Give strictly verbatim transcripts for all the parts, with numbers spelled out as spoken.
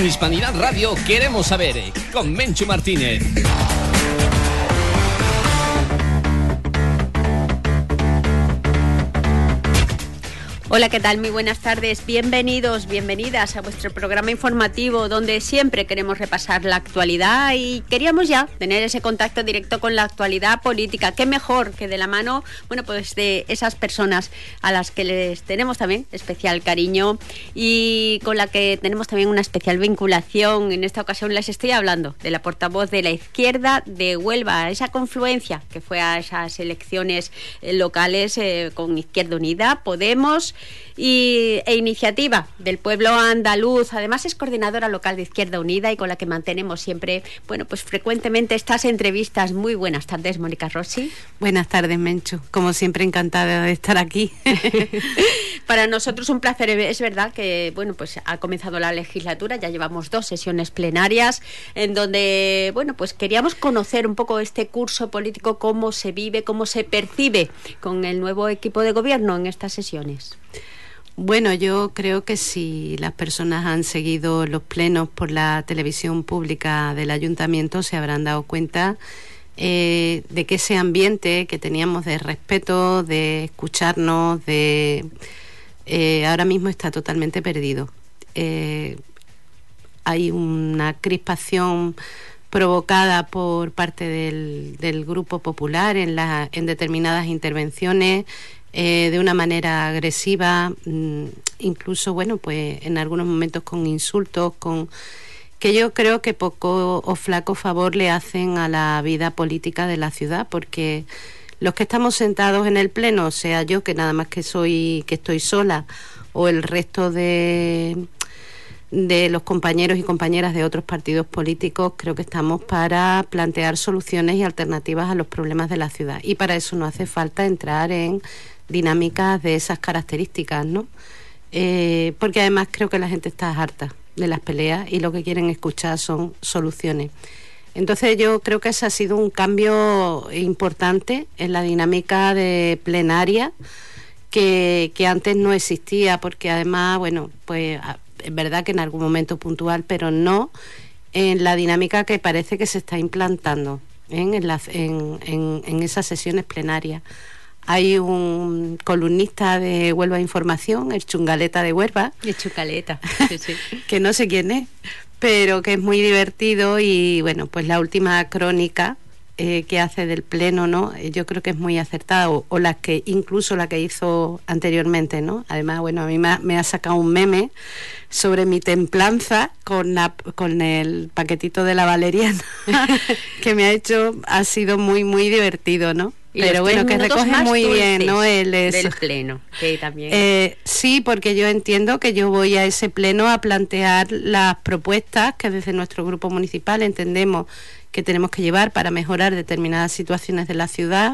Hispanidad Radio queremos saber, con Menchu Martínez. Hola, ¿qué tal? Muy buenas tardes. Bienvenidos, bienvenidas a vuestro programa informativo donde siempre queremos repasar la actualidad y queríamos ya tener ese contacto directo con la actualidad política. Qué mejor que de la mano, bueno, pues de esas personas a las que les tenemos también especial cariño y con la que tenemos también una especial vinculación. En esta ocasión les estoy hablando de la portavoz de la izquierda de Huelva, esa confluencia que fue a esas elecciones locales eh, con Izquierda Unida, Podemos y, e Iniciativa del Pueblo Andaluz. Además es coordinadora local de Izquierda Unida y con la que mantenemos siempre, bueno, pues frecuentemente estas entrevistas. Muy buenas tardes, Mónica Rossi. Buenas tardes, Menchu. Como siempre, encantada de estar aquí. Para nosotros un placer. Es verdad que, bueno, pues ha comenzado la legislatura, ya llevamos dos sesiones plenarias en donde, bueno, pues queríamos conocer un poco este curso político, cómo se vive, cómo se percibe con el nuevo equipo de gobierno en estas sesiones. Bueno, yo creo que si las personas han seguido los plenos por la televisión pública del ayuntamiento se habrán dado cuenta eh, de que ese ambiente que teníamos de respeto, de escucharnos, de eh, ahora mismo está totalmente perdido. Eh, hay una crispación provocada por parte del, del Grupo Popular en, la, en determinadas intervenciones. Eh, de una manera agresiva, mmm, incluso, bueno, pues en algunos momentos con insultos, con que yo creo que poco o flaco favor le hacen a la vida política de la ciudad, porque los que estamos sentados en el pleno, sea yo que nada más que soy que estoy sola, o el resto de de los compañeros y compañeras de otros partidos políticos, creo que estamos para plantear soluciones y alternativas a los problemas de la ciudad, y para eso no hace falta entrar en dinámicas de esas características, ¿no? Eh, porque además creo que la gente está harta de las peleas y lo que quieren escuchar son soluciones. Entonces yo creo que ese ha sido un cambio importante en la dinámica de plenaria que, que antes no existía, porque además, bueno, pues es verdad que en algún momento puntual, pero no en la dinámica que parece que se está implantando ¿eh? en, la, en, en, en esas sesiones plenarias. Hay un columnista de Huelva Información, el Chungaleta de Huelva. El Chungaleta, sí, sí. Que no sé quién es, pero que es muy divertido y, bueno, pues la última crónica eh, que hace del pleno, ¿no? Yo creo que es muy acertada, o, o la que, incluso la que hizo anteriormente, ¿no? Además, bueno, a mí me ha, me ha sacado un meme sobre mi templanza con, la, con el paquetito de la valeriana que me ha hecho, ha sido muy, muy divertido, ¿no? Y pero bueno, que recoge muy bien, ¿no? El eso. Del pleno, que también. Eh, sí, porque yo entiendo que yo voy a ese pleno a plantear las propuestas que desde nuestro grupo municipal entendemos que tenemos que llevar para mejorar determinadas situaciones de la ciudad.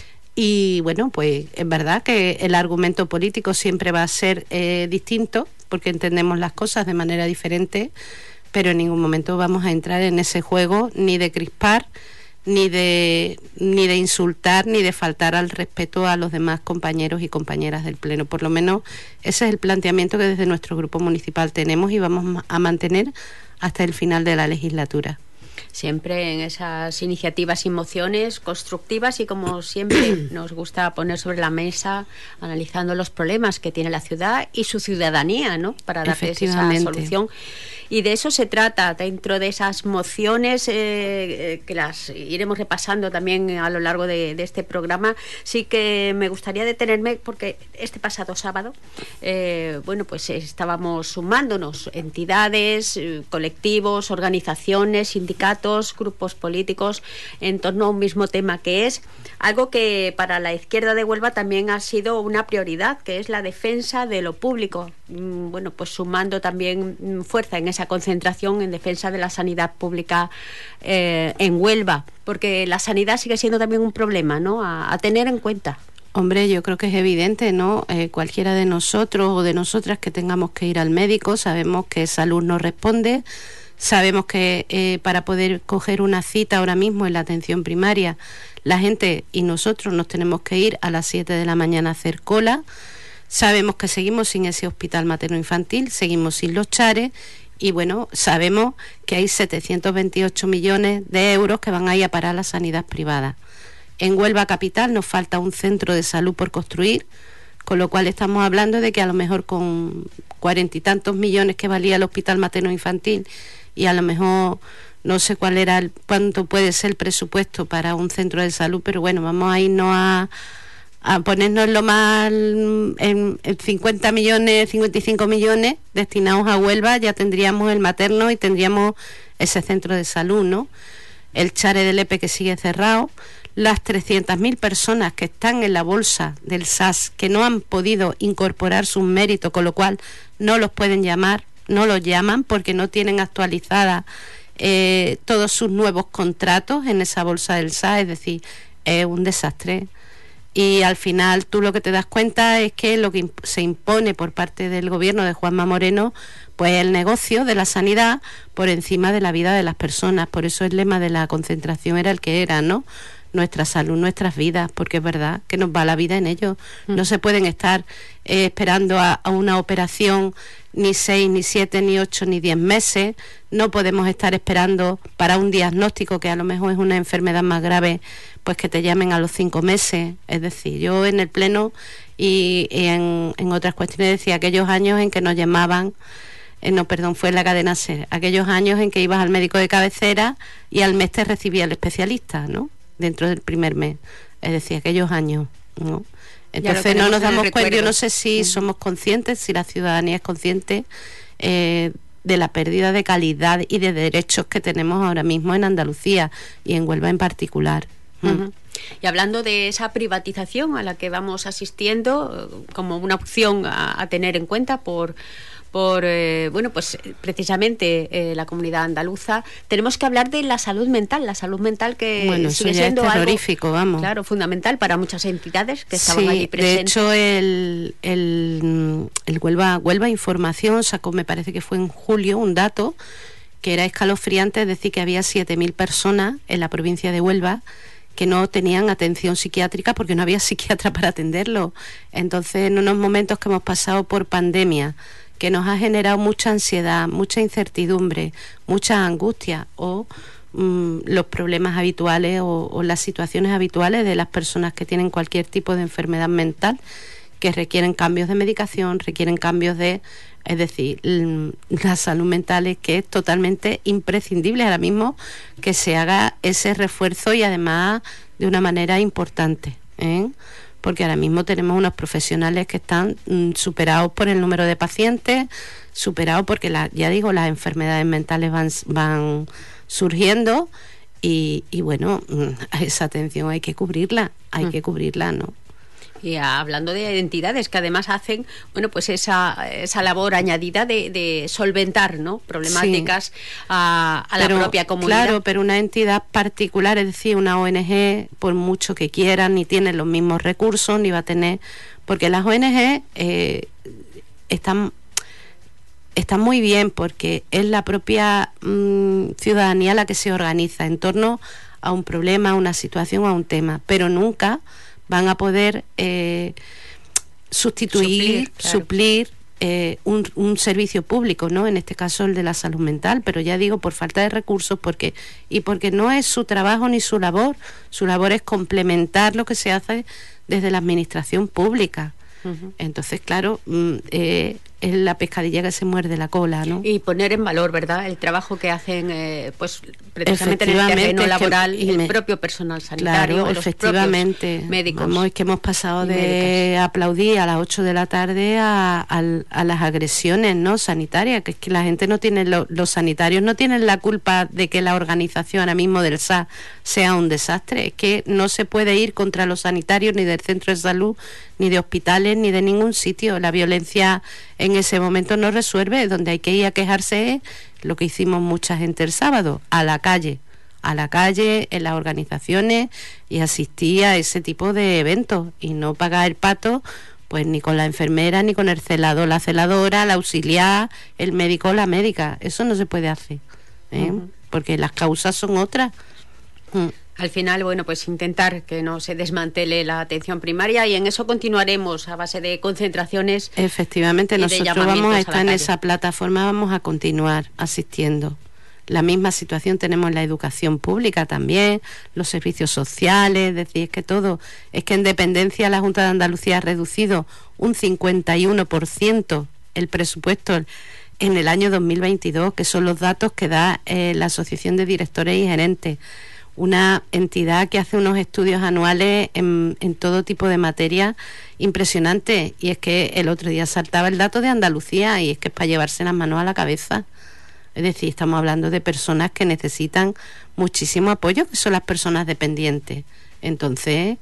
Y bueno, pues es verdad que el argumento político siempre va a ser eh, distinto, porque entendemos las cosas de manera diferente, pero en ningún momento vamos a entrar en ese juego ni de crispar, ni de ni de insultar, ni de faltar al respeto a los demás compañeros y compañeras del pleno. Por lo menos ese es el planteamiento que desde nuestro grupo municipal tenemos y vamos a mantener hasta el final de la legislatura. Siempre en esas iniciativas y mociones constructivas y, como siempre, nos gusta poner sobre la mesa, analizando los problemas que tiene la ciudad y su ciudadanía, ¿no? Para darles esa solución. Y de eso se trata dentro de esas mociones eh, que las iremos repasando también a lo largo de, de este programa. Sí que me gustaría detenerme porque este pasado sábado, eh, bueno, pues estábamos sumándonos entidades, colectivos, organizaciones, sindicatos, grupos políticos en torno a un mismo tema, que es algo que para la izquierda de Huelva también ha sido una prioridad, que es la defensa de lo público. Bueno, pues sumando también fuerza en esa concentración en defensa de la sanidad pública eh, en Huelva, porque la sanidad sigue siendo también un problema, ¿no? A, a tener en cuenta. Hombre, yo creo que es evidente, ¿no? Eh, cualquiera de nosotros o de nosotras que tengamos que ir al médico, sabemos que salud no responde, sabemos que eh, para poder coger una cita ahora mismo en la atención primaria, la gente y nosotros nos tenemos que ir a las siete de la mañana a hacer cola. Sabemos que seguimos sin ese hospital materno-infantil, seguimos sin los chares, Y bueno, sabemos que hay setecientos veintiocho millones de euros que van a ir a parar a la sanidad privada. En Huelva Capital nos falta un centro de salud por construir, con lo cual estamos hablando de que a lo mejor con cuarenta y tantos millones que valía el hospital materno infantil, y a lo mejor no sé cuál era el, cuánto puede ser el presupuesto para un centro de salud, pero bueno, vamos a irnos a, a ponernos lo más en, en cincuenta millones, cincuenta y cinco millones destinados a Huelva, ya tendríamos el materno y tendríamos ese centro de salud, ¿no? El Chare del Lepe que sigue cerrado, las trescientas mil personas que están en la bolsa del S A S que no han podido incorporar sus méritos, con lo cual no los pueden llamar, no los llaman porque no tienen actualizada eh, todos sus nuevos contratos en esa bolsa del S A S, es decir, es un desastre. Y al final tú lo que te das cuenta es que lo que imp- se impone por parte del gobierno de Juanma Moreno, pues el negocio de la sanidad por encima de la vida de las personas. Por eso el lema de la concentración era el que era, ¿no? Nuestra salud, nuestras vidas, porque es verdad que nos va la vida en ello. Mm. No se pueden estar eh, esperando a, a una operación ni seis, ni siete, ni ocho, ni diez meses. No podemos estar esperando para un diagnóstico que a lo mejor es una enfermedad más grave, pues que te llamen a los cinco meses. Es decir, yo en el pleno y, y en, en otras cuestiones decía aquellos años en que nos llamaban, eh, no, perdón, fue en la cadena SER, aquellos años en que ibas al médico de cabecera y al mes te recibía el especialista, ¿no? Dentro del primer mes, es decir, aquellos años, ¿no? Entonces no nos damos cuenta, yo no sé si somos conscientes, si la ciudadanía es consciente eh, de la pérdida de calidad y de derechos que tenemos ahora mismo en Andalucía y en Huelva en particular. Uh-huh. Y hablando de esa privatización a la que vamos asistiendo como una opción a, a tener en cuenta por por eh, bueno pues precisamente eh, la comunidad andaluza, tenemos que hablar de la salud mental, la salud mental que bueno, sigue eso ya siendo es terrorífico, algo, vamos. Claro, fundamental para muchas entidades que estaban sí, allí presentes. De hecho el, el, el Huelva, Huelva Información sacó, me parece que fue en julio, un dato que era escalofriante, es decir, que había siete mil personas en la provincia de Huelva que no tenían atención psiquiátrica porque no había psiquiatra para atenderlo. Entonces, en unos momentos que hemos pasado por pandemia, que nos ha generado mucha ansiedad, mucha incertidumbre, mucha angustia o mmm, los problemas habituales o, o las situaciones habituales de las personas que tienen cualquier tipo de enfermedad mental, que requieren cambios de medicación, requieren cambios de... Es decir, la salud mental es que es totalmente imprescindible ahora mismo que se haga ese refuerzo y además de una manera importante, ¿eh? Porque ahora mismo tenemos unos profesionales que están mm, superados por el número de pacientes, superados porque, la, ya digo, las enfermedades mentales van, van surgiendo y, y bueno, mm, esa atención hay que cubrirla, hay mm. que cubrirla, ¿no? Y hablando de entidades que además hacen, bueno, pues esa, esa labor añadida de, de solventar, ¿no?, problemáticas sí. a, a pero, la propia comunidad. Claro, pero una entidad particular, es decir, una O N G, por mucho que quieran, ni tiene los mismos recursos, ni va a tener... Porque las O N G eh, están... Está muy bien porque es la propia mmm, ciudadanía la que se organiza en torno a un problema, a una situación, a un tema, pero nunca van a poder eh, sustituir, suplir, claro. suplir eh, un, un servicio público, ¿no? En este caso el de la salud mental, pero ya digo, por falta de recursos, porque y porque no es su trabajo ni su labor, su labor es complementar lo que se hace desde la administración pública. Uh-huh. Entonces, claro, eh, es la pescadilla que se muerde la cola, ¿no? Y poner en valor, ¿verdad?, el trabajo que hacen, eh, pues precisamente en el terreno laboral, que, el me, propio personal sanitario, claro, los efectivamente, propios médicos. Vamos, es que hemos pasado de médicas. aplaudir a las ocho de la tarde a, a, a las agresiones, ¿no?, sanitarias, que es que la gente no tiene, lo, los sanitarios no tienen la culpa de que la organización ahora mismo del S A sea un desastre, es que no se puede ir contra los sanitarios ni del centro de salud, ni de hospitales, ni de ningún sitio. La violencia en ese momento no resuelve, donde hay que ir a quejarse es lo que hicimos mucha gente el sábado, a la calle, a la calle, en las organizaciones, y asistir a ese tipo de eventos y no pagar el pato pues ni con la enfermera, ni con el celador, la celadora, la auxiliar, el médico, la médica. Eso no se puede hacer, ¿eh? Uh-huh. Porque las causas son otras. Mm. Al final, bueno, pues intentar que no se desmantele la atención primaria, y en eso continuaremos a base de concentraciones. Efectivamente, nosotros vamos a estar a en esa plataforma, vamos a continuar asistiendo. La misma situación tenemos en la educación pública también, los servicios sociales, es decir, es que todo, es que en dependencia la Junta de Andalucía ha reducido un cincuenta y uno por ciento el presupuesto en el año dos mil veintidós, que son los datos que da eh, la Asociación de Directores y Gerentes, una entidad que hace unos estudios anuales en, en todo tipo de materia impresionantes. Y es que el otro día saltaba el dato de Andalucía, y es que es para llevarse las manos a la cabeza. Es decir, estamos hablando de personas que necesitan muchísimo apoyo, que son las personas dependientes. Entonces,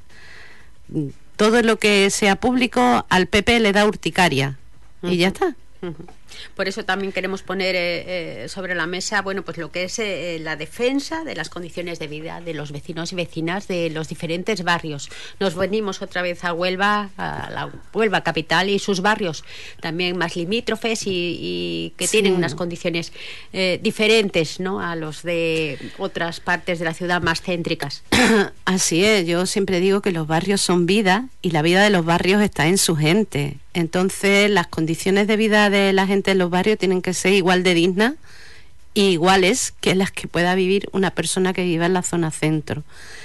todo lo que sea público al P P le da urticaria. Uh-huh. Y ya está. Uh-huh. Por eso también queremos poner eh, eh, sobre la mesa, bueno, pues lo que es eh, la defensa de las condiciones de vida de los vecinos y vecinas de los diferentes barrios. Nos venimos otra vez a Huelva, a la Huelva capital y sus barrios también más limítrofes y, y que sí. tienen unas condiciones eh, diferentes, ¿no?, a los de otras partes de la ciudad más céntricas. Así es, yo siempre digo que los barrios son vida, y la vida de los barrios está en su gente. Entonces, las condiciones de vida de la gente en los barrios tienen que ser igual de dignas e iguales que las que pueda vivir una persona que viva en la zona centro.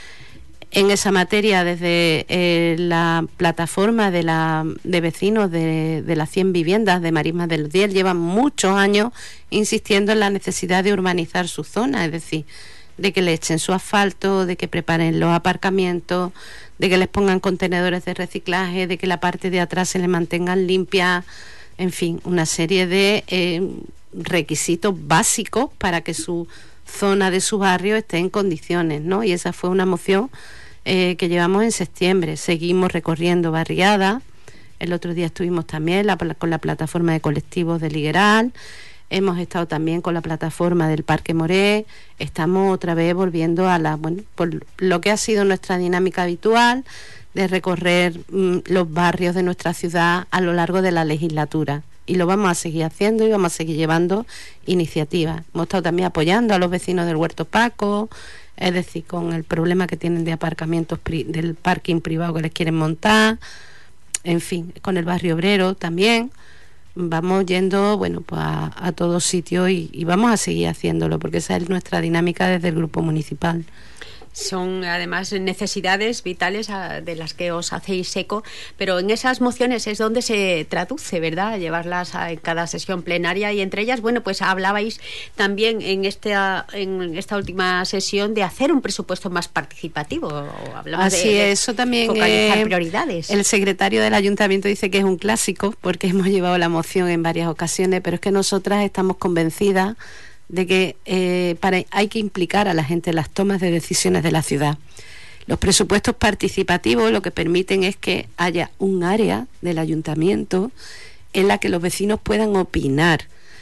En esa materia, desde eh, la plataforma de, la, de vecinos de, de las cien viviendas de Marismas del Diel, llevan muchos años insistiendo en la necesidad de urbanizar su zona, es decir, de que le echen su asfalto, de que preparen los aparcamientos, de que les pongan contenedores de reciclaje, de que la parte de atrás se le mantengan limpia, en fin, una serie de eh, requisitos básicos para que su zona de su barrio esté en condiciones, ¿no? Y esa fue una moción eh, que llevamos en septiembre. Seguimos recorriendo barriadas. El otro día estuvimos también la, con la plataforma de colectivos de Ligueral. Hemos estado también con la plataforma del Parque Moré. Estamos otra vez volviendo a la, bueno, por lo que ha sido nuestra dinámica habitual de recorrer mmm, los barrios de nuestra ciudad a lo largo de la legislatura. Y lo vamos a seguir haciendo y vamos a seguir llevando iniciativas. Hemos estado también apoyando a los vecinos del Huerto Paco, es decir, con el problema que tienen de aparcamientos pri- del parking privado que les quieren montar. En fin, con el barrio obrero también. Vamos yendo, bueno, pues a, a todos sitios y, y vamos a seguir haciéndolo, porque esa es nuestra dinámica desde el grupo municipal. Son además necesidades vitales a, de las que os hacéis eco, pero en esas mociones es donde se traduce, ¿verdad?, llevarlas a cada sesión plenaria, y entre ellas, bueno, pues hablabais también en esta, en esta última sesión de hacer un presupuesto más participativo. O hablamos Así de, es, eso también focalizar eh, prioridades. El secretario del ayuntamiento dice que es un clásico porque hemos llevado la moción en varias ocasiones, pero es que nosotras estamos convencidas de que eh, para, hay que implicar a la gente en las tomas de decisiones de la ciudad. Los presupuestos participativos lo que permiten es que haya un área del ayuntamiento en la que los vecinos puedan opinar.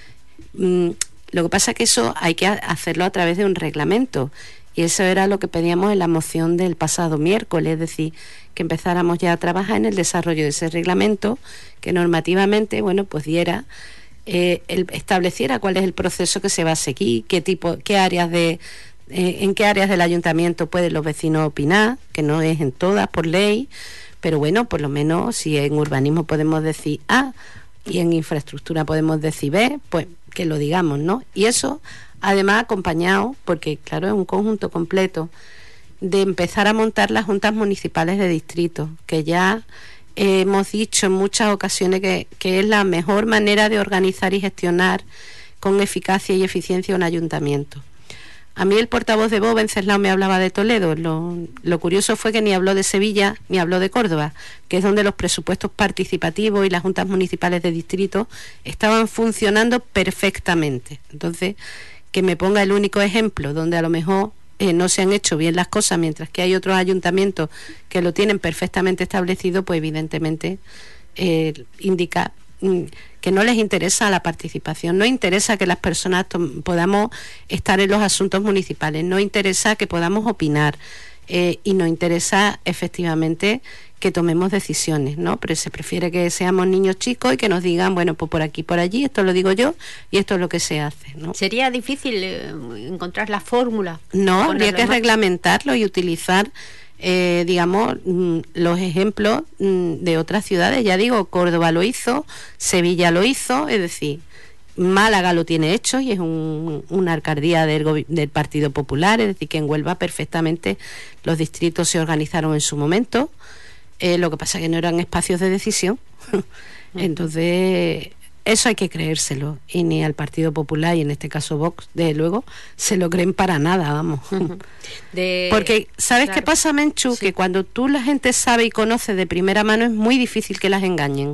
Mm, lo que pasa es que eso hay que hacerlo a través de un reglamento, y eso era lo que pedíamos en la moción del pasado miércoles, es decir, que empezáramos ya a trabajar en el desarrollo de ese reglamento que normativamente, bueno, pues diera Eh, el, estableciera cuál es el proceso que se va a seguir, qué tipo, qué áreas de, eh, en qué áreas del ayuntamiento pueden los vecinos opinar, que no es en todas por ley, pero bueno, por lo menos si en urbanismo podemos decir A y en infraestructura podemos decir B, pues que lo digamos, ¿no? Y eso además acompañado, porque claro, es un conjunto completo, de empezar a montar las juntas municipales de distrito, que ya Eh, hemos dicho en muchas ocasiones que, que es la mejor manera de organizar y gestionar con eficacia y eficiencia un ayuntamiento. A mí el portavoz de Vox, Venceslao, me hablaba de Toledo. Lo, lo curioso fue que ni habló de Sevilla ni habló de Córdoba, que es donde los presupuestos participativos y las juntas municipales de distrito estaban funcionando perfectamente. Entonces, que me ponga el único ejemplo donde a lo mejor Eh, no se han hecho bien las cosas, mientras que hay otros ayuntamientos que lo tienen perfectamente establecido, pues evidentemente eh, indica mm, que no les interesa la participación, no interesa que las personas podamos estar en los asuntos municipales, no interesa que podamos opinar eh, y no interesa efectivamente que tomemos decisiones, ¿no? Pero se prefiere que seamos niños chicos y que nos digan, bueno, pues por aquí, por allí, esto lo digo yo y esto es lo que se hace, ¿no? ¿Sería difícil eh, encontrar la fórmula? No, habría que reglamentarlo y utilizar, eh, digamos, mm, los ejemplos mm, de otras ciudades. Ya digo, Córdoba lo hizo, Sevilla lo hizo, es decir, Málaga lo tiene hecho y es un, una alcaldía del, del Partido Popular, es decir, que en Huelva perfectamente los distritos se organizaron en su momento. Eh, lo que pasa es que no eran espacios de decisión. Entonces, eso hay que creérselo. Y ni al Partido Popular, y en este caso Vox, desde luego, se lo creen para nada, vamos. De... Porque, ¿sabes claro. qué pasa, Menchu? Sí. Que cuando tú la gente sabe y conoce de primera mano es muy difícil que las engañen.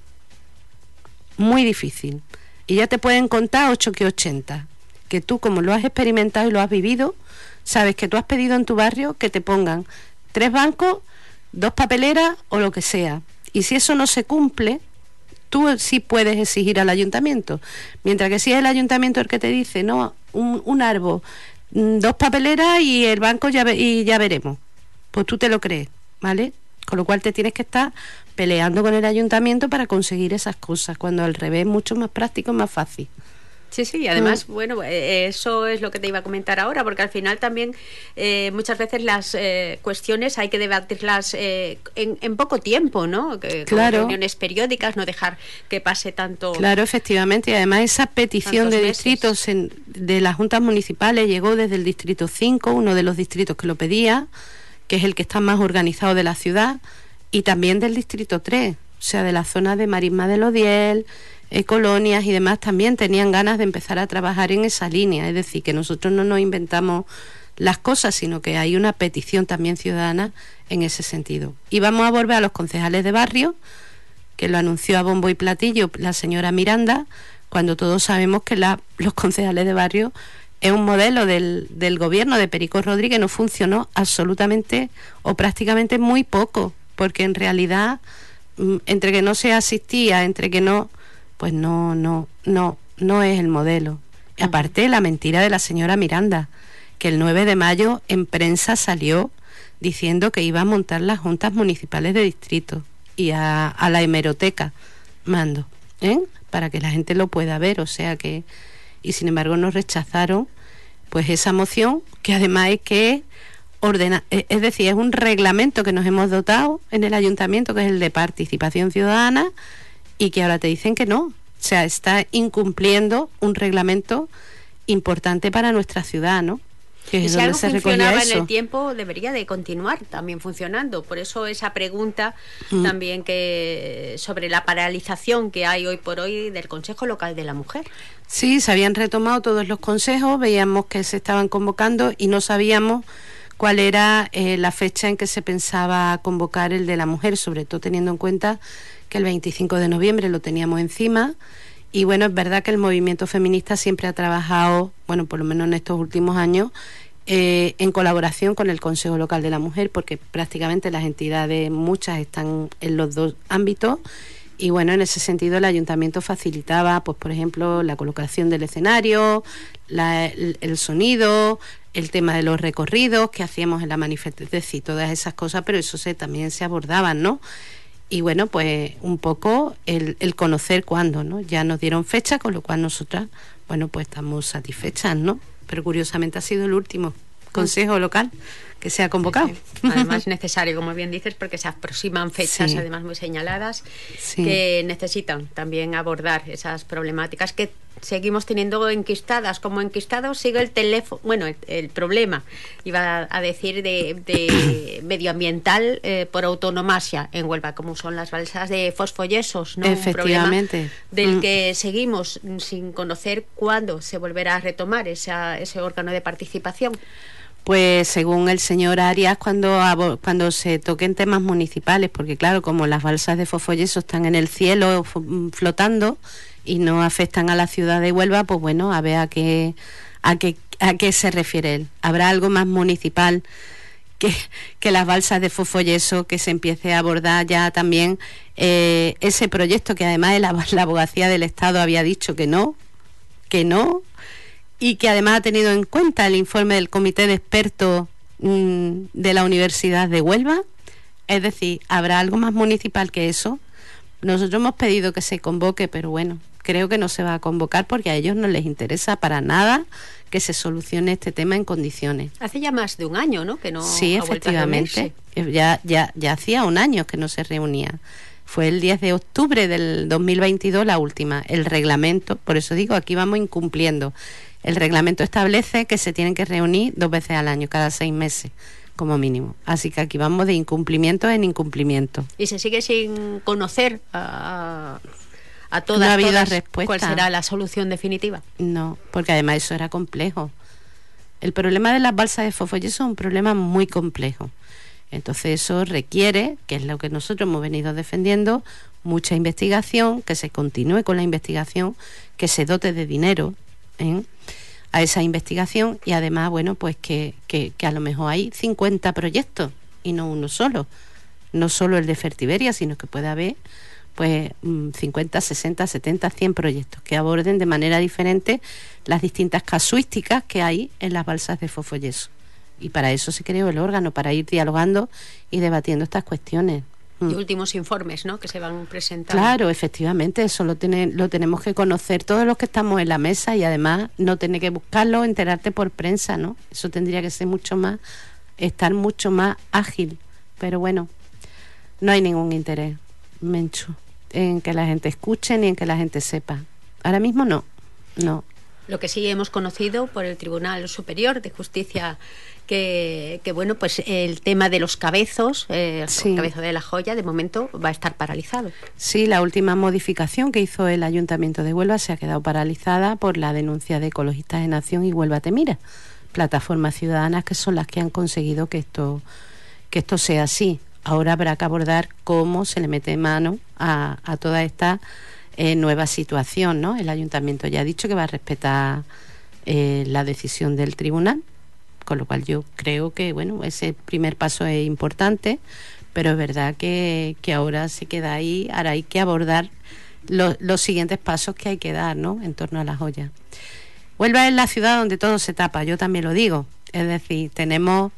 Muy difícil. Y ya te pueden contar ocho que ochenta. Que tú, como lo has experimentado y lo has vivido, sabes que tú has pedido en tu barrio que te pongan tres bancos, dos papeleras o lo que sea. Y si eso no se cumple, tú sí puedes exigir al ayuntamiento. Mientras que si es el ayuntamiento el que te dice, no, un, un árbol, dos papeleras y el banco ya, ve, y ya veremos. Pues tú te lo crees, ¿vale? Con lo cual te tienes que estar peleando con el ayuntamiento para conseguir esas cosas, cuando al revés es mucho más práctico y más fácil. Sí, sí, y además, mm. bueno, eh, eso es lo que te iba a comentar ahora, porque al final también eh, muchas veces las eh, cuestiones hay que debatirlas eh, en, en poco tiempo, ¿no? Que, claro. Con reuniones periódicas, no dejar que pase tanto. Claro, efectivamente, y además esa petición de meses. distritos en, de las juntas municipales llegó desde el distrito cinco, uno de los distritos que lo pedía, que es el que está más organizado de la ciudad, y también del distrito tres, o sea, de la zona de Marisma de Lodiel, Eh, colonias y demás también tenían ganas de empezar a trabajar en esa línea, es decir, que nosotros no nos inventamos las cosas, sino que hay una petición también ciudadana en ese sentido. Y vamos a volver a los concejales de barrio, que lo anunció a bombo y platillo la señora Miranda, cuando todos sabemos que la, los concejales de barrio es un modelo del, del gobierno de Perico Rodríguez, no funcionó absolutamente o prácticamente muy poco, porque en realidad, entre que no se asistía, entre que no... pues no, no, no, no es el modelo. Y aparte, la mentira de la señora Miranda, que el nueve de mayo en prensa salió diciendo que iba a montar las juntas municipales de distrito y a, a la hemeroteca mando, ¿eh? Para que la gente lo pueda ver, o sea que... Y sin embargo nos rechazaron pues esa moción, que además es que ordena, es decir, es un reglamento que nos hemos dotado en el ayuntamiento, que es el de participación ciudadana, y que ahora te dicen que no. O sea, está incumpliendo un reglamento importante para nuestra ciudad, ¿no? Que y es si donde algo se funcionaba eso. en el tiempo, debería de continuar también funcionando. Por eso esa pregunta mm. también que sobre la paralización que hay hoy por hoy del Consejo Local de la Mujer. Sí, se habían retomado todos los consejos, veíamos que se estaban convocando y no sabíamos cuál era eh, la fecha en que se pensaba convocar el de la mujer, sobre todo teniendo en cuenta que el veinticinco de noviembre lo teníamos encima. Y bueno, es verdad que el movimiento feminista siempre ha trabajado, bueno, por lo menos en estos últimos años, eh, en colaboración con el Consejo Local de la Mujer, porque prácticamente las entidades, muchas están en los dos ámbitos. Y bueno, en ese sentido el ayuntamiento facilitaba, pues por ejemplo, la colocación del escenario, la, el, el sonido, el tema de los recorridos que hacíamos en la manifestación y todas esas cosas, pero eso se, también se abordaban, ¿no? Y bueno, pues un poco el, el conocer cuándo, ¿no? Ya nos dieron fecha, con lo cual nosotras, bueno, pues estamos satisfechas, ¿no? Pero curiosamente ha sido el último consejo local que se ha convocado. Sí, sí. Además necesario, como bien dices, porque se aproximan fechas, sí. además muy señaladas, sí. que necesitan también abordar esas problemáticas que seguimos teniendo enquistadas. Como enquistado sigue el teléfono, bueno, el, el problema, iba a decir, de, de medioambiental eh, por autonomasia en Huelva, como son las balsas de fosfoyesos, ¿no? Efectivamente. Un problema del mm. que seguimos sin conocer cuándo se volverá a retomar esa, ese órgano de participación. Pues según el señor Arias, cuando cuando se toquen temas municipales, porque claro, como las balsas de fosfoyeso están en el cielo flotando y no afectan a la ciudad de Huelva, pues bueno, a ver a qué a qué a qué se refiere él. ¿Habrá algo más municipal que, que las balsas de fosfoyeso, que se empiece a abordar ya también eh, ese proyecto que además la, la abogacía del Estado había dicho que no, que no? Y que además ha tenido en cuenta el informe del Comité de Expertos mmm, de la Universidad de Huelva? Es decir, ¿habrá algo más municipal que eso? Nosotros hemos pedido que se convoque, pero bueno, creo que no se va a convocar porque a ellos no les interesa para nada que se solucione este tema en condiciones. Hace ya más de un año, ¿no? Que no sí, ha vuelto a efectivamente. Ya, ya, ya hacía un año que no se reunía. Fue el diez de octubre del dos mil veintidós la última. El reglamento, por eso digo, aquí vamos incumpliendo. El reglamento establece que se tienen que reunir dos veces al año, cada seis meses, como mínimo. Así que aquí vamos de incumplimiento en incumplimiento. Y se sigue sin conocer a, a todas, no ha habido todas respuesta. ¿Cuál será la solución definitiva? No, porque además eso era complejo. El problema de las balsas de fosfoyeso es un problema muy complejo. Entonces eso requiere, que es lo que nosotros hemos venido defendiendo, mucha investigación, que se continúe con la investigación, que se dote de dinero ¿eh? a esa investigación y además, bueno, pues que, que, que a lo mejor hay cincuenta proyectos y no uno solo. No solo el de Fertiberia, sino que puede haber pues cincuenta, sesenta, setenta, cien proyectos que aborden de manera diferente las distintas casuísticas que hay en las balsas de fosfoyeso. Y para eso se creó el órgano, para ir dialogando y debatiendo estas cuestiones. Y últimos informes, ¿no?, que se van presentando. Claro, efectivamente, eso lo, tiene, lo tenemos que conocer todos los que estamos en la mesa y además no tener que buscarlo, enterarte por prensa, ¿no? Eso tendría que ser mucho más, estar mucho más ágil. Pero bueno, no hay ningún interés, Menchu, en que la gente escuche ni en que la gente sepa. Ahora mismo no, no. Lo que sí hemos conocido por el Tribunal Superior de Justicia que, que bueno, pues el tema de los cabezos, eh, sí. el cabezo de la joya, de momento va a estar paralizado. Sí, la última modificación que hizo el Ayuntamiento de Huelva se ha quedado paralizada por la denuncia de Ecologistas en Acción y Huelva Te Mira, plataformas ciudadanas que son las que han conseguido que esto, que esto sea así. Ahora habrá que abordar cómo se le mete mano a, a toda esta eh, nueva situación, ¿no? El Ayuntamiento ya ha dicho que va a respetar eh, la decisión del tribunal, con lo cual yo creo que, bueno, ese primer paso es importante, pero es verdad que, que ahora se queda ahí, ahora hay que abordar lo, los siguientes pasos que hay que dar, ¿no?, en torno a la joya. Huelva es la ciudad donde todo se tapa, yo también lo digo, es decir, tenemos...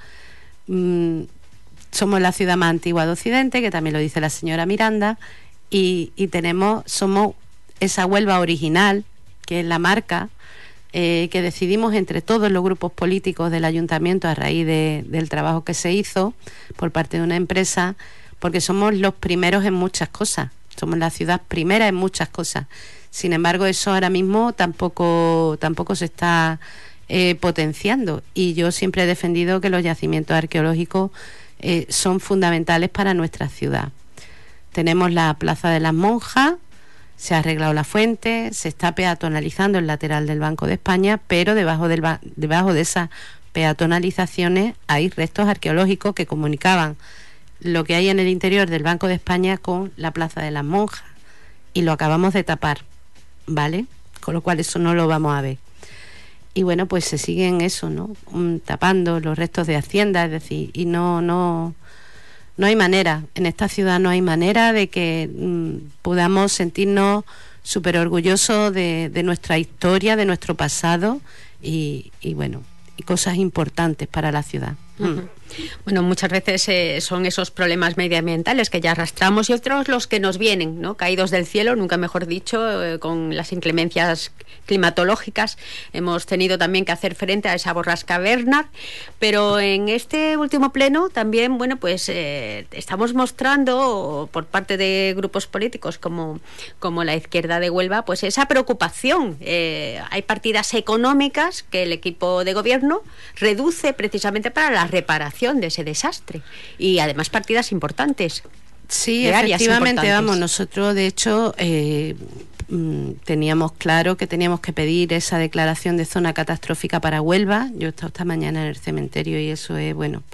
Mmm, somos la ciudad más antigua de Occidente, que también lo dice la señora Miranda, y, y tenemos, somos esa Huelva original, que es la marca, eh, que decidimos entre todos los grupos políticos del ayuntamiento a raíz de, del trabajo que se hizo por parte de una empresa, porque somos los primeros en muchas cosas, somos la ciudad primera en muchas cosas. Sin embargo, eso ahora mismo tampoco, tampoco se está eh, potenciando, y yo siempre he defendido que los yacimientos arqueológicos eh, son fundamentales para nuestra ciudad. Tenemos la Plaza de las Monjas, se ha arreglado la fuente, se está peatonalizando el lateral del Banco de España, pero debajo, del ba- debajo de esas peatonalizaciones hay restos arqueológicos que comunicaban lo que hay en el interior del Banco de España con la Plaza de las Monjas, y lo acabamos de tapar, ¿vale? Con lo cual eso no lo vamos a ver. Y bueno, pues se siguen eso, ¿no?, um, tapando los restos de Hacienda, es decir, y no, no, no hay manera, en esta ciudad no hay manera de que um, podamos sentirnos súper orgullosos de, de nuestra historia, de nuestro pasado y, y bueno, y cosas importantes para la ciudad. Uh-huh. Bueno, muchas veces eh, son esos problemas medioambientales que ya arrastramos y otros los que nos vienen, ¿no?, caídos del cielo, nunca mejor dicho, eh, con las inclemencias climatológicas. Hemos tenido también que hacer frente a esa borrasca Bernard, pero en este último pleno también, bueno, pues eh, estamos mostrando por parte de grupos políticos como, como la izquierda de Huelva, pues esa preocupación. Eh, hay partidas económicas que el equipo de gobierno reduce precisamente para la reparación de ese desastre, y además partidas importantes. Sí, efectivamente, vamos, nosotros de hecho eh, teníamos claro que teníamos que pedir esa declaración de zona catastrófica para Huelva. Yo he estado esta mañana en el cementerio y eso es, bueno,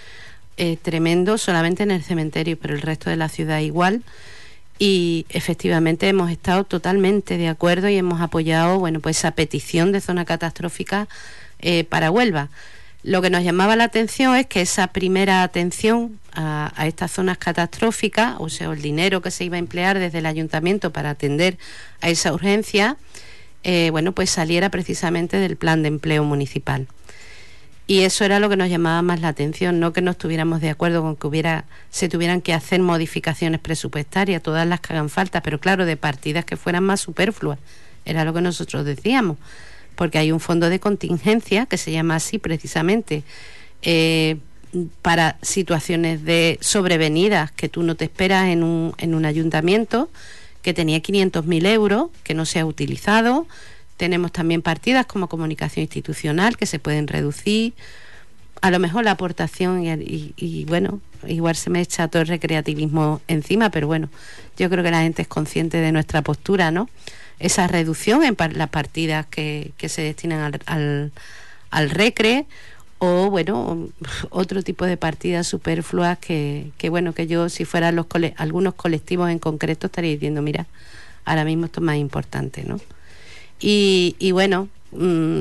eh, tremendo, solamente en el cementerio, pero el resto de la ciudad igual. Y efectivamente hemos estado totalmente de acuerdo y hemos apoyado, bueno, pues esa petición de zona catastrófica eh, para Huelva. Lo que nos llamaba la atención es que esa primera atención a, a estas zonas catastróficas, o sea, el dinero que se iba a emplear desde el ayuntamiento para atender a esa urgencia, eh, bueno, pues saliera precisamente del plan de empleo municipal. Y eso era lo que nos llamaba más la atención, no que no estuviéramos de acuerdo con que hubiera se tuvieran que hacer modificaciones presupuestarias, todas las que hagan falta, pero claro, de partidas que fueran más superfluas, era lo que nosotros decíamos, porque hay un fondo de contingencia que se llama así precisamente, eh, para situaciones de sobrevenidas que tú no te esperas en un, en un ayuntamiento, que tenía quinientos mil euros, que no se ha utilizado. Tenemos también partidas como comunicación institucional que se pueden reducir. A lo mejor la aportación y, y, y bueno, igual se me echa todo el recreativismo encima, pero bueno, yo creo que la gente es consciente de nuestra postura, ¿no? Esa reducción en par las partidas que, que se destinan al, al, al recre, o bueno, otro tipo de partidas superfluas que, que bueno, que yo si fueran los cole algunos colectivos en concreto estaría diciendo, mira, ahora mismo esto es más importante, ¿no? Y, y bueno, mmm,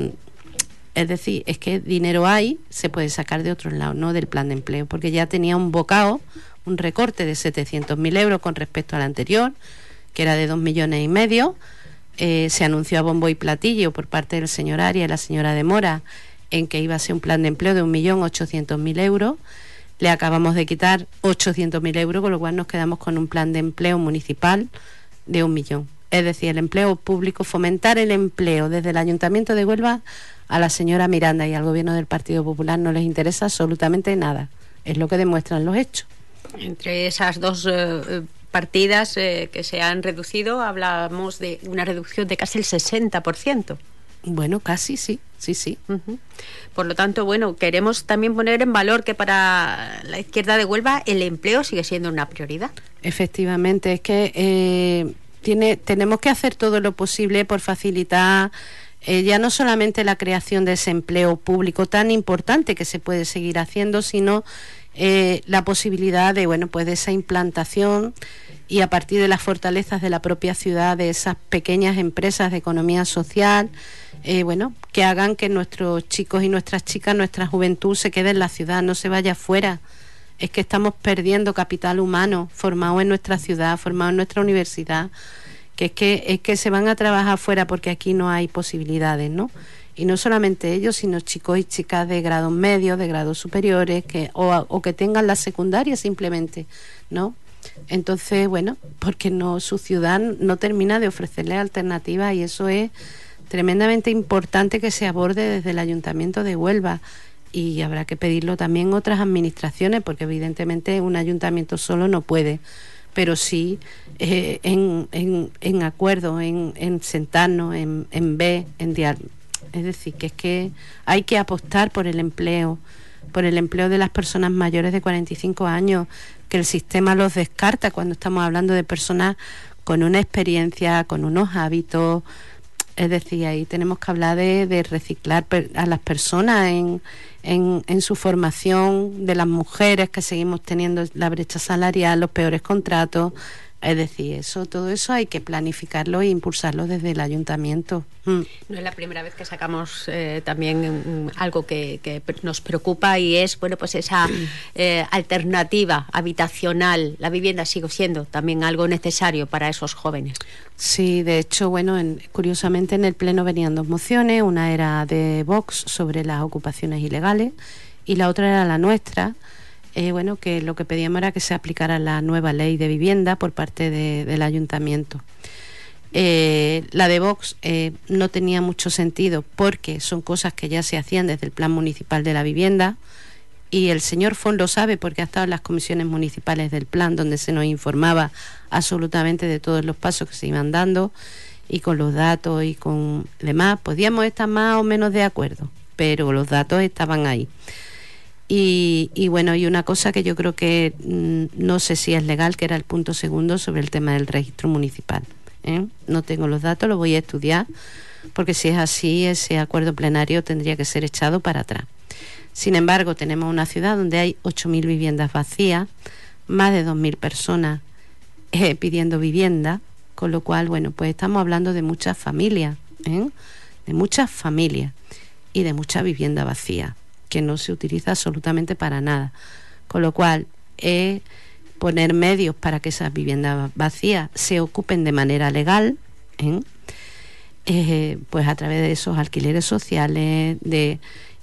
es decir, es que dinero hay, se puede sacar de otros lados, no del plan de empleo, porque ya tenía un bocado, un recorte de setecientos mil euros con respecto al anterior, que era de dos millones y medio. Eh, se anunció a bombo y platillo por parte del señor Arias y la señora de Mora en que iba a ser un plan de empleo de un millón ochocientos mil euros. Le acabamos de quitar ochocientos mil euros, con lo cual nos quedamos con un plan de empleo municipal de un millón. Es decir, el empleo público, fomentar el empleo desde el Ayuntamiento de Huelva a la señora Miranda y al Gobierno del Partido Popular no les interesa absolutamente nada. Es lo que demuestran los hechos. Entre esas dos eh, partidas eh, que se han reducido, hablamos de una reducción de casi el sesenta por ciento. Bueno, casi sí, sí, sí. Uh-huh. Por lo tanto, bueno, queremos también poner en valor que para la izquierda de Huelva el empleo sigue siendo una prioridad. Efectivamente, es que eh, tiene, tenemos que hacer todo lo posible por facilitar eh, ya no solamente la creación de ese empleo público tan importante que se puede seguir haciendo, sino eh, la posibilidad de, bueno, pues de esa implantación y a partir de las fortalezas de la propia ciudad, de esas pequeñas empresas de economía social, eh, bueno, que hagan que nuestros chicos y nuestras chicas, nuestra juventud se quede en la ciudad, no se vaya afuera. Es que estamos perdiendo capital humano formado en nuestra ciudad, formado en nuestra universidad, que es que es que se van a trabajar afuera porque aquí no hay posibilidades, ¿no? Y no solamente ellos, sino chicos y chicas de grados medios, de grados superiores, que o, o que tengan la secundaria simplemente, ¿no? Entonces, bueno, porque no su ciudad no termina de ofrecerle alternativas y eso es tremendamente importante que se aborde desde el Ayuntamiento de Huelva. Y habrá que pedirlo también a otras administraciones, porque evidentemente un ayuntamiento solo no puede, pero sí eh, en, en, en acuerdo, en, en sentarnos, en, en ver, en diálogo. Es decir, que es que hay que apostar por el empleo, por el empleo de las personas mayores de cuarenta y cinco años, que el sistema los descarta cuando estamos hablando de personas con una experiencia, con unos hábitos. Es decir, ahí tenemos que hablar de, de reciclar per, a las personas en, en, en su formación, de las mujeres que seguimos teniendo la brecha salarial, los peores contratos. Es decir, eso, todo eso hay que planificarlo e impulsarlo desde el ayuntamiento. Mm. No es la primera vez que sacamos eh, también mm, algo que, que nos preocupa y es, bueno, pues esa eh, alternativa habitacional. La vivienda sigue siendo también algo necesario para esos jóvenes. Sí, de hecho, bueno, en, curiosamente en el Pleno venían dos mociones, una era de Vox sobre las ocupaciones ilegales y la otra era la nuestra. Eh, bueno, que lo que pedíamos era que se aplicara la nueva ley de vivienda por parte de, del ayuntamiento. Eh, la de Vox eh, no tenía mucho sentido porque son cosas que ya se hacían desde el Plan Municipal de la Vivienda y el señor Font lo sabe porque ha estado en las comisiones municipales del plan donde se nos informaba absolutamente de todos los pasos que se iban dando y con los datos y con demás. Podíamos estar más o menos de acuerdo, pero los datos estaban ahí. Y, y bueno, y una cosa que yo creo que mmm, no sé si es legal, que era el punto segundo sobre el tema del registro municipal, ¿eh? No tengo los datos, lo voy a estudiar, porque si es así, ese acuerdo plenario tendría que ser echado para atrás. Sin embargo, tenemos una ciudad donde hay ocho mil viviendas vacías, más de dos mil personas eh, pidiendo vivienda, con lo cual, bueno, pues estamos hablando de muchas familias, ¿eh? de muchas familias y de mucha vivienda vacía, que no se utiliza absolutamente para nada. Con lo cual, es poner medios para que esas viviendas vacías se ocupen de manera legal, ¿eh? Eh, pues a través de esos alquileres sociales, de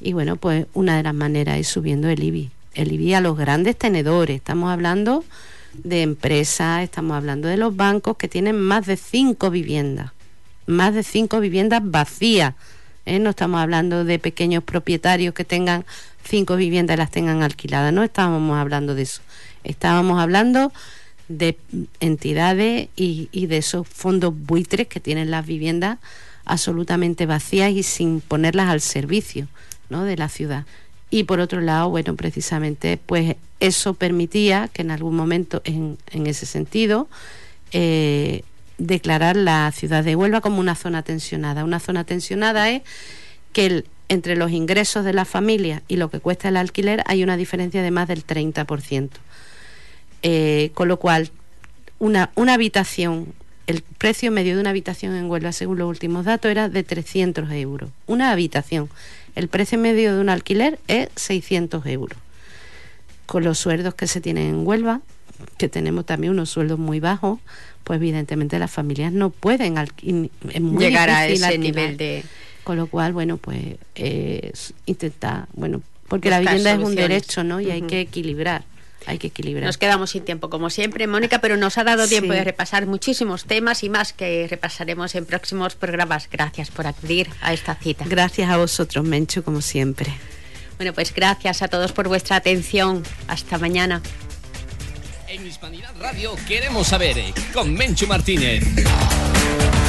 Y bueno, pues una de las maneras es subiendo el I B I. El I B I a los grandes tenedores. Estamos hablando de empresas, estamos hablando de los bancos que tienen más de cinco viviendas. Más de cinco viviendas vacías. ¿eh? No estamos hablando de pequeños propietarios que tengan cinco viviendas y las tengan alquiladas. No estábamos hablando de eso. Estábamos hablando de entidades y, y de esos fondos buitres que tienen las viviendas absolutamente vacías y sin ponerlas al servicio, ¿no?, de la ciudad. Y por otro lado, bueno, precisamente pues eso permitía que en algún momento en, en ese sentido eh, declarar la ciudad de Huelva como una zona tensionada. Una zona tensionada es que el, entre los ingresos de la familia y lo que cuesta el alquiler hay una diferencia de más del treinta por ciento. Eh, con lo cual, una, una habitación, el precio medio de una habitación en Huelva, según los últimos datos, era de trescientos euros. Una habitación. El precio medio de un alquiler es seiscientos euros. Con los sueldos que se tienen en Huelva, que tenemos también unos sueldos muy bajos, pues evidentemente las familias no pueden alqui- es muy llegar a ese alquilar. nivel de... Con lo cual, bueno, pues eh, intentar, bueno, porque buscar la vivienda soluciones. Es un derecho, ¿no? Y Uh-huh. hay que equilibrar. Hay que equilibrar. Nos quedamos sin tiempo, como siempre, Mónica, pero nos ha dado tiempo Sí. de repasar muchísimos temas y más que repasaremos en próximos programas. Gracias por acudir a esta cita. Gracias a vosotros, Menchu, como siempre. Bueno, pues gracias a todos por vuestra atención. Hasta mañana. En Hispanidad Radio queremos saber, con Menchu Martínez.